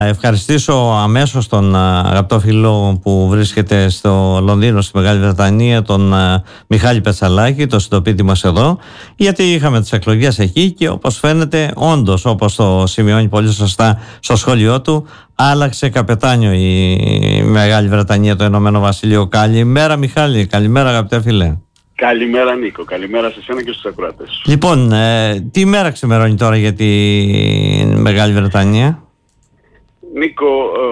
Ευχαριστήσω αμέσως τον αγαπητό φίλο που βρίσκεται στο Λονδίνο, στη Μεγάλη Βρετανία, τον Μιχάλη Πετσαλάκη, το συντοπίτη μας εδώ, γιατί είχαμε τις εκλογές εκεί και όπως φαίνεται, όντως, όπως το σημειώνει πολύ σωστά στο σχόλιο του, άλλαξε καπετάνιο η Μεγάλη Βρετανία, το Ηνωμένο Βασίλειο. Καλημέρα Μιχάλη, καλημέρα αγαπητέ φίλε. Καλημέρα Νίκο, καλημέρα σε εσένα και στους ακροατές. Λοιπόν, τι μέρα ξημερώνει τώρα για τη Μεγάλη Βρετανία? Νίκο,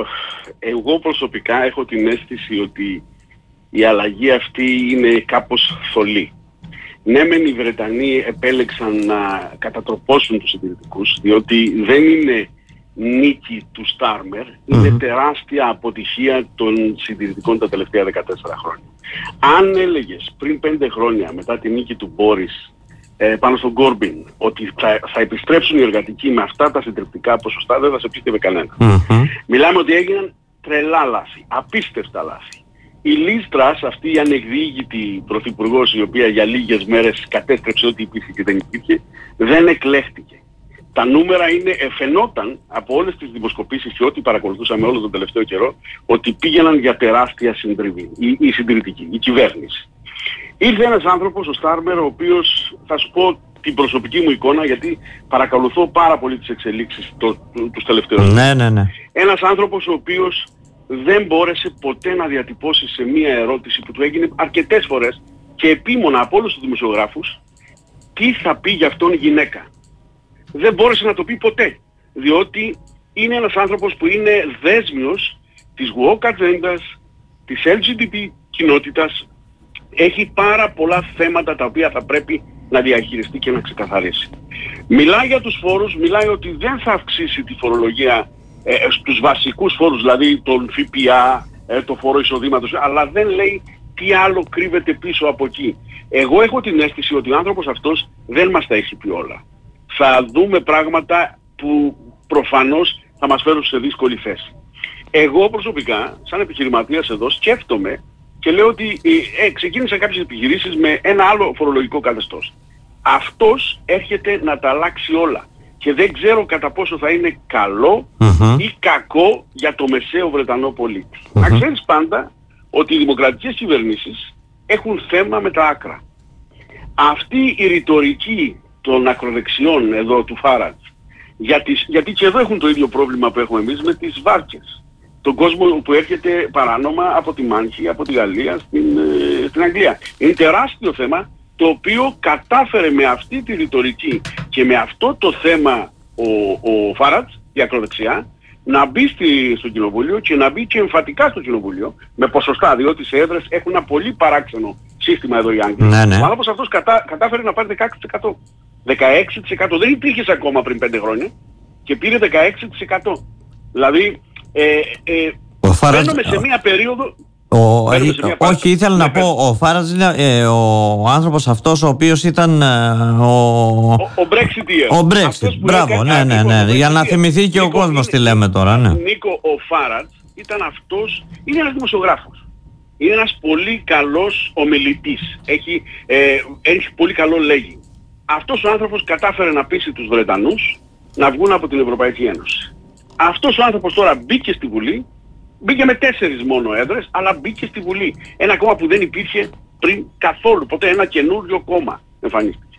εγώ προσωπικά έχω την αίσθηση ότι η αλλαγή αυτή είναι κάπως θολή. Ναι μεν οι Βρετανοί επέλεξαν να κατατροπώσουν τους συντηρητικούς, διότι δεν είναι νίκη του Στάρμερ, είναι τεράστια αποτυχία των συντηρητικών τα τελευταία 14 χρόνια. Αν έλεγες πριν 5 χρόνια μετά τη νίκη του Μπόρις πάνω στον Κόρμπιν ότι θα επιστρέψουν οι εργατικοί με αυτά τα συντριπτικά ποσοστά, δεν θα σε πίστευε κανένα. Μιλάμε ότι έγιναν τρελά λάθη, απίστευτα λάθη. Η Λιζ Τρας, αυτή η ανεκδιήγητη πρωθυπουργός, η οποία για λίγες μέρες κατέστρεψε ό,τι υπήρχε και δεν υπήρχε, δεν εκλέχτηκε. Τα νούμερα φαινόταν από όλες τις δημοσκοπήσεις και ό,τι παρακολουθούσαμε όλο τον τελευταίο καιρό, ότι πήγαιναν για τεράστια συντριβή, η συντηρητική, η κυβέρνηση. Ήρθε ένας άνθρωπος, ο Στάρμερ, ο οποίος, θα σου πω την προσωπική μου εικόνα, γιατί παρακολουθώ πάρα πολύ τις εξελίξεις τους τελευταίους. Ναι. Ένας άνθρωπος ο οποίος δεν μπόρεσε ποτέ να διατυπώσει σε μία ερώτηση που του έγινε αρκετές φορές και επίμονα από όλους τους δημοσιογράφους, τι θα πει για αυτόν γυναίκα. Δεν μπόρεσε να το πει ποτέ, διότι είναι ένας άνθρωπος που είναι δέσμιος της woke ατζέντας, της LGBT κοινότητας. Έχει πάρα πολλά θέματα τα οποία θα πρέπει να διαχειριστεί και να ξεκαθαρίσει. Μιλάει για τους φόρους, μιλάει ότι δεν θα αυξήσει τη φορολογία στους βασικούς φόρους, δηλαδή τον ΦΠΑ, το φόρο εισοδήματος, αλλά δεν λέει τι άλλο κρύβεται πίσω από εκεί. Εγώ έχω την αίσθηση ότι ο άνθρωπος αυτός δεν μας τα έχει πει όλα. Θα δούμε πράγματα που προφανώς θα μας φέρουν σε δύσκολη θέση. Εγώ προσωπικά, σαν επιχειρηματίας εδώ, σκέφτομαι και λέω ότι ξεκίνησα κάποιες επιχειρήσεις με ένα άλλο φορολογικό καθεστώς. Αυτός έρχεται να τα αλλάξει όλα. Και δεν ξέρω κατά πόσο θα είναι καλό ή κακό για το μεσαίο Βρετανό πολίτη. Να ξέρεις πάντα ότι οι δημοκρατικές κυβερνήσεις έχουν θέμα με τα άκρα. Αυτή η ρητορική των ακροδεξιών εδώ του Φάραντς, γιατί και εδώ έχουν το ίδιο πρόβλημα που έχουμε εμείς με τις βάρκες. Τον κόσμο που έρχεται παράνομα από τη Μάνχη, από τη Γαλλία, στην Αγγλία. Είναι τεράστιο θέμα, το οποίο κατάφερε με αυτή τη ρητορική και με αυτό το θέμα ο Φάραντς, η ακροδεξιά, να μπει στο κοινοβούλιο και να μπει και εμφατικά στο κοινοβούλιο, με ποσοστά, διότι σε έδρες έχουν ένα πολύ παράξενο σύστημα εδώ οι Άγγλοι. Ναι. Ο άνθρωπος αυτός κατάφερε να πάρει 16%. 16% δεν υπήρχε ακόμα πριν 5 χρόνια και πήρε 16%. Δηλαδή, μπαίνουμε σε μία περίοδο... Όχι, ήθελα να πω, ο Φάραντς είναι ο άνθρωπος αυτός ο οποίος ήταν ο Brexiteer. Ο Brexit, μπράβο, ναι. Για να θυμηθεί και ο κόσμος τι λέμε τώρα, ναι. Νίκο, ο Φάραντς ήταν αυτός, είναι ένας δημοσιογράφος. Είναι ένας πολύ καλός ομιλητής. Έχει πολύ καλό λέγει. Αυτός ο άνθρωπος κατάφερε να πείσει τους Βρετανούς να βγουν από την Ευρωπαϊκή Ένωση. Αυτός ο άνθρωπος τώρα μπήκε στη Βουλή, μπήκε με 4 μόνο έδρες, αλλά μπήκε στη Βουλή. Ένα κόμμα που δεν υπήρχε πριν καθόλου. Ποτέ ένα καινούριο κόμμα εμφανίστηκε.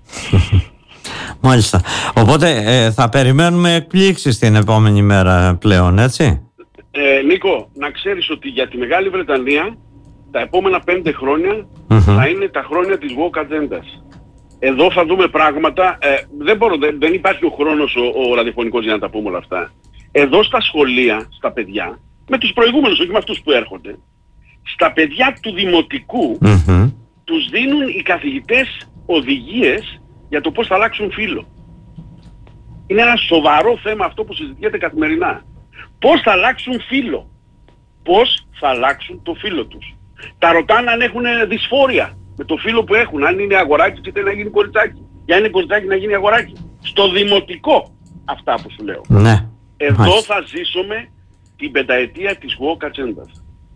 Μάλιστα. Οπότε θα περιμένουμε εκπλήξεις την επόμενη μέρα πλέον, έτσι. Νίκο, να ξέρεις ότι για τη Μεγάλη Βρετανία τα επόμενα 5 χρόνια θα είναι τα χρόνια της woke ατζέντας. Εδώ θα δούμε πράγματα, δεν υπάρχει ο χρόνος ο ραδιοφωνικός για να τα πούμε όλα αυτά. Εδώ στα σχολεία, στα παιδιά, με τους προηγούμενους, όχι με αυτούς που έρχονται, στα παιδιά του δημοτικού τους δίνουν οι καθηγητές οδηγίες για το πώς θα αλλάξουν φύλο. Είναι ένα σοβαρό θέμα αυτό που συζητιέται καθημερινά. Πώς θα αλλάξουν φύλο. Πώς θα αλλάξουν το φύλο τους. Τα ρωτάνε αν έχουν δυσφόρεια με το φύλο που έχουν. Αν είναι αγοράκι και θέλει να γίνει κοριτσάκι. Ή αν είναι κοριτσάκι να γίνει αγοράκι. Στο δημοτικό αυτά που σου λέω. Ναι. Εδώ θα ζήσουμε την πενταετία της woke ατζέντας.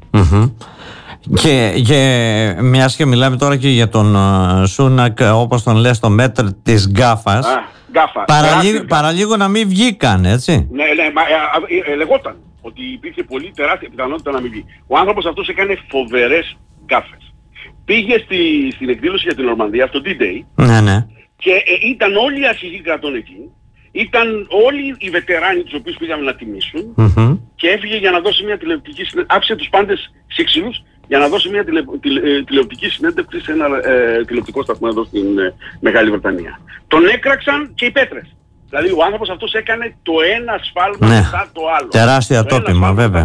Και μιας και μιλάμε τώρα και για τον Σούνακ, όπως τον λες, το μέτρ της γκάφας, γκάφα. Παραλίγο να μην βγήκαν, έτσι. Ναι, λεγόταν ότι υπήρχε πολύ τεράστια πιθανότητα να μην βγει. Ο άνθρωπος αυτός έκανε φοβερές γκάφες. Πήγε στην εκδήλωση για την Νορμανδία, στο D-Day, ναι. και ήταν όλοι οι αρχηγοί κρατών εκεί, ήταν όλοι οι βετεράνοι τους οποίους πήγαμε να τιμήσουν, και έφυγε για να δώσει μια τηλεοπτική συνέντευξη, άφησε τους πάντες σύξυλους για να δώσει μια τηλεοπτική συνέντευξη σε ένα τηλεοπτικό σταθμό εδώ στην Μεγάλη Βρετανία. Τον έκραξαν και οι πέτρες. Δηλαδή ο άνθρωπος αυτός έκανε το ένα σφάλμα μετά το άλλο. Τεράστιο ατόπιμα, βέβαια.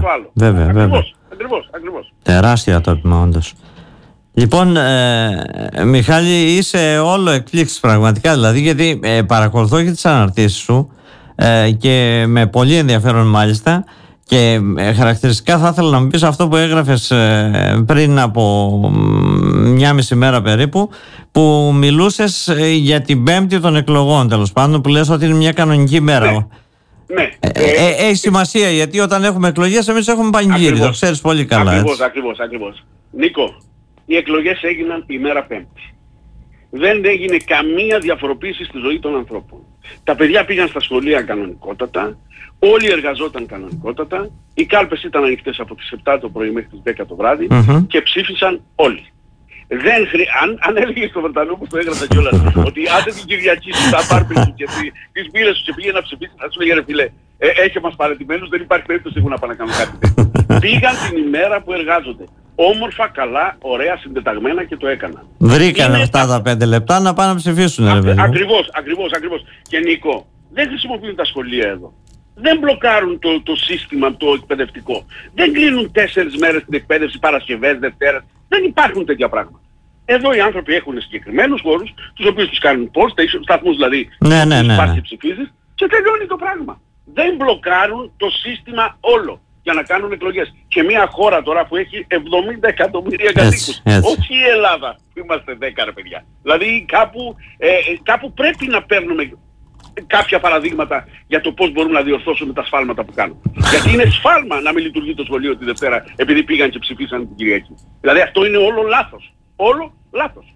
Ακριβώς. Τεράστιο ατόπιμα, όντως. Λοιπόν, Μιχάλη, είσαι όλο εκπλήξεις πραγματικά, δηλαδή, γιατί παρακολουθώ και τις αναρτήσεις σου και με πολύ ενδιαφέρον μάλιστα, και χαρακτηριστικά θα ήθελα να μου πεις αυτό που έγραφες πριν από 1,5 μέρα περίπου, που μιλούσες για την Πέμπτη των εκλογών, τέλος πάντων, που λες ότι είναι μια κανονική μέρα. Ναι. Έχει σημασία, γιατί όταν έχουμε εκλογές εμείς έχουμε πανηγύρι, το ξέρεις πολύ καλά. Ακριβώς. Νίκο, οι εκλογές έγιναν η μέρα Πέμπτη. Δεν έγινε καμία διαφοροποίηση στη ζωή των ανθρώπων. Τα παιδιά πήγαν στα σχολεία κανονικότατα, όλοι εργαζόταν κανονικότατα, οι κάλπες ήταν ανοιχτές από τις 7 το πρωί μέχρι τις 10 το βράδυ και ψήφισαν όλοι. Αν έλεγε στον Βρετανό που το έγραψα κιόλας ότι άντε την Κυριακή σου τα πάρπες σου και τις πύλες σου και πήγε να ψηφίσεις, θα σου λέγε ρε φίλε, έχει μας παρατημένους, δεν υπάρχει περίπτωση εγώ να πάω να κάνω κάτι τέτοιο. Πήγαν την ημέρα που εργάζονται. Όμορφα, καλά, ωραία, συντεταγμένα και το έκαναν. Βρήκαν αυτά τα 5 λεπτά να πάνε να ψηφίσουν. Ακριβώς. Και Νίκο, δεν χρησιμοποιούν τα σχολεία εδώ. Δεν μπλοκάρουν το σύστημα το εκπαιδευτικό. Δεν κλείνουν 4 μέρες την εκπαίδευση, Παρασκευές, Δευτέρες. Δεν υπάρχουν τέτοια πράγματα. Εδώ οι άνθρωποι έχουν συγκεκριμένους χώρους, τους οποίους τους κάνουν post, σταθμούς δηλαδή, ναι. πας και ψηφίζεις, και τελειώνει το πράγμα. Δεν μπλοκάρουν το σύστημα όλο για να κάνουν εκλογές. Και μια χώρα τώρα που έχει 70 εκατομμύρια κατοίκους, όχι η Ελλάδα, που είμαστε 10 ρε παιδιά. Δηλαδή κάπου πρέπει να παίρνουμε κάποια παραδείγματα για το πώς μπορούμε να διορθώσουμε τα σφάλματα που κάνουμε. Γιατί είναι σφάλμα να μην λειτουργεί το σχολείο τη Δευτέρα επειδή πήγαν και ψηφίσαν την Κυριακή. Δηλαδή αυτό είναι όλο λάθος. Όλο λάθος.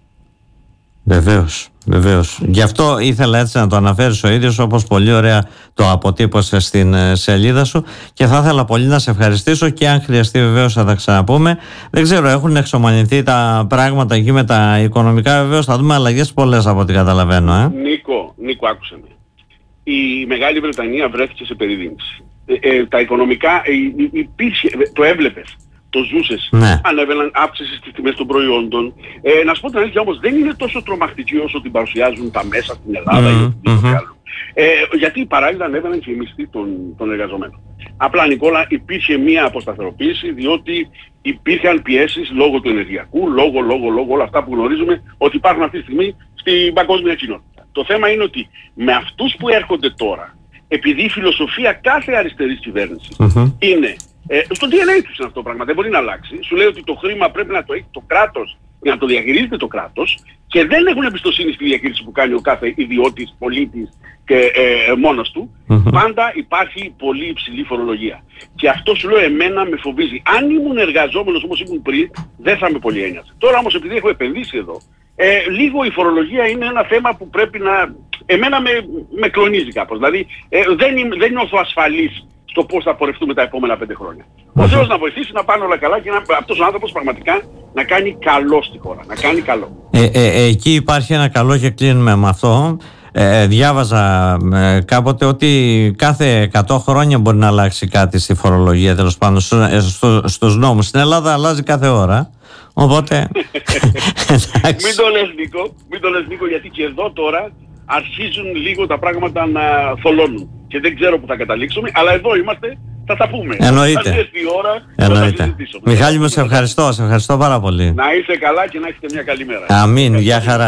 Βεβαίως. Γι' αυτό ήθελα έτσι να το αναφέρεις ο ίδιος, όπως πολύ ωραία το αποτύπωσες στην σελίδα σου, και θα ήθελα πολύ να σε ευχαριστήσω, και αν χρειαστεί βεβαίως θα τα ξαναπούμε. Δεν ξέρω, έχουν εξομαλυνθεί τα πράγματα εκεί με τα οικονομικά, βεβαίως θα δούμε αλλαγές πολλές από ό,τι καταλαβαίνω. Νίκο, άκουσε με. Η Μεγάλη Βρετανία βρέθηκε σε περιδίνηση. Τα οικονομικά υπήρχε, το έβλεπες. Το ζούσες, ανέβαιναν αύξηση στις τιμές των προϊόντων. Να σου πω την αλήθεια όμως, δεν είναι τόσο τρομακτική όσο την παρουσιάζουν τα μέσα στην Ελλάδα ή οτιδήποτε άλλο. Γιατί παράλληλα ανέβαιναν και οι μισθοί των εργαζομένων. Απλά, Νικόλα, υπήρχε μία αποσταθεροποίηση, διότι υπήρχαν πιέσεις λόγω του ενεργειακού, λόγω όλα αυτά που γνωρίζουμε ότι υπάρχουν αυτή τη στιγμή στην παγκόσμια κοινότητα. Το θέμα είναι ότι με αυτούς που έρχονται τώρα, επειδή η φιλοσοφία κάθε αριστερής κυβέρνησης είναι στο DNA τους είναι αυτό το πράγμα, δεν μπορεί να αλλάξει. Σου λέει ότι το χρήμα πρέπει να το έχει το κράτος για να το διαχειρίζεται το κράτος, και δεν έχουν εμπιστοσύνη στη διαχείριση που κάνει ο κάθε ιδιώτης, πολίτης και μόνος του. Πάντα υπάρχει πολύ υψηλή φορολογία. Και αυτό σου λέω εμένα με φοβίζει. Αν ήμουν εργαζόμενος όπως ήμουν πριν, δεν θα με πολύ ένοιαζε. Τώρα όμως επειδή έχω επενδύσει εδώ, λίγο η φορολογία είναι ένα θέμα που πρέπει να... Εμένα με κλονίζει κάπως. Δηλαδή δεν νιώθω ασφαλής στο πώς θα πορευτούμε τα επόμενα 5 χρόνια. Ο Θεός να βοηθήσει να πάνε όλα καλά και αυτός ο άνθρωπος πραγματικά να κάνει καλό στη χώρα. Να κάνει καλό. Εκεί υπάρχει ένα καλό, και κλείνουμε με αυτό. Διάβαζα κάποτε ότι κάθε 100 χρόνια μπορεί να αλλάξει κάτι στη φορολογία, τέλος πάντων στους νόμους. Στην Ελλάδα αλλάζει κάθε ώρα. Οπότε... Μην το λες Νίκο, γιατί και εδώ τώρα αρχίζουν λίγο τα πράγματα να θολώνουν. Και δεν ξέρω που θα καταλήξουμε, αλλά εδώ είμαστε, θα τα πούμε. Εννοείται. Μιχάλη μου, σε ευχαριστώ πάρα πολύ. Να είσαι καλά και να έχετε μια καλή μέρα. Αμήν, γεια χαρά.